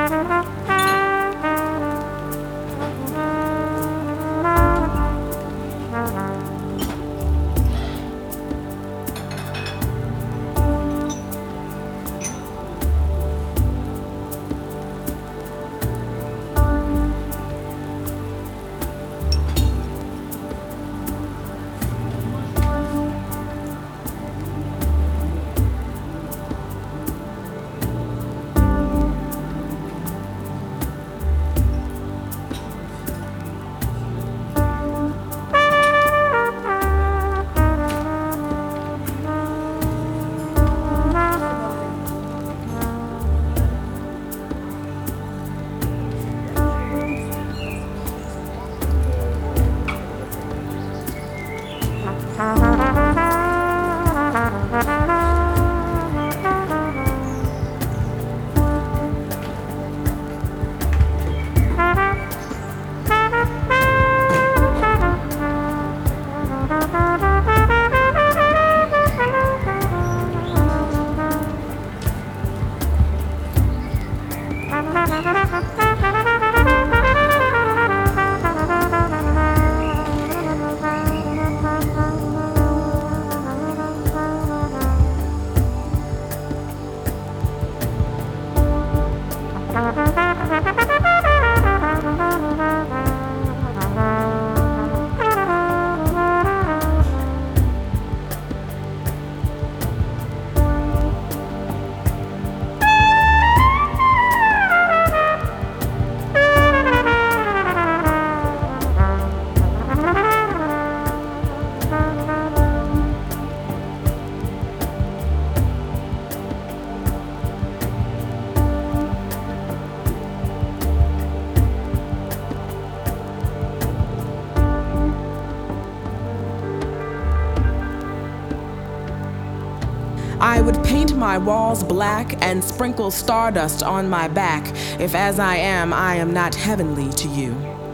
I would paint my walls black and sprinkle stardust on my back if as I am not heavenly to you.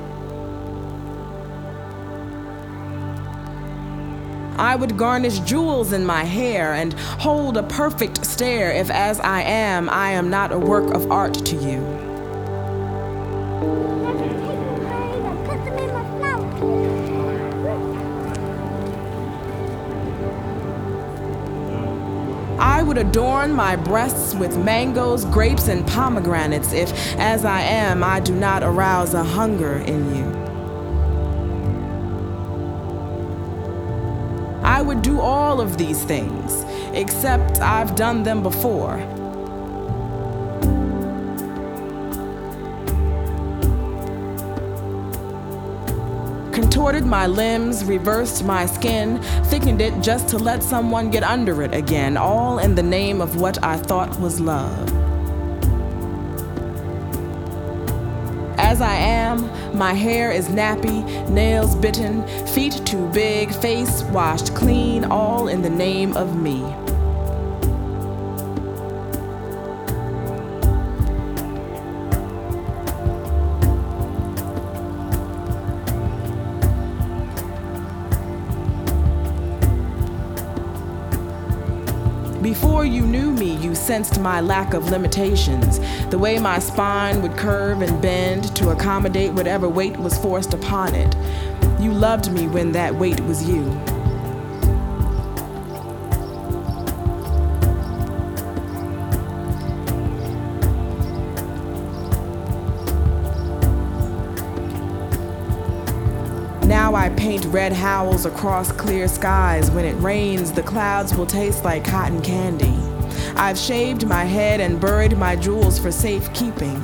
I would garnish jewels in my hair and hold a perfect stare if as I am not a work of art to you. I would adorn my breasts with mangoes, grapes, and pomegranates if, as I do not arouse a hunger in you. I would do all of these things, except I've done them before. Contorted my limbs, reversed my skin, thickened it just to let someone get under it again, all in the name of what I thought was love. As I am, my hair is nappy, nails bitten, feet too big, face washed clean, all in the name of me. Before you knew me, you sensed my lack of limitations, the way my spine would curve and bend to accommodate whatever weight was forced upon it. You loved me when that weight was you. Now I paint red howls across clear skies. When it rains, the clouds will taste like cotton candy. I've shaved my head and buried my jewels for safekeeping.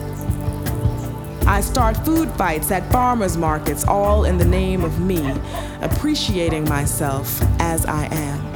I start food fights at farmers markets, all in the name of me, appreciating myself as I am.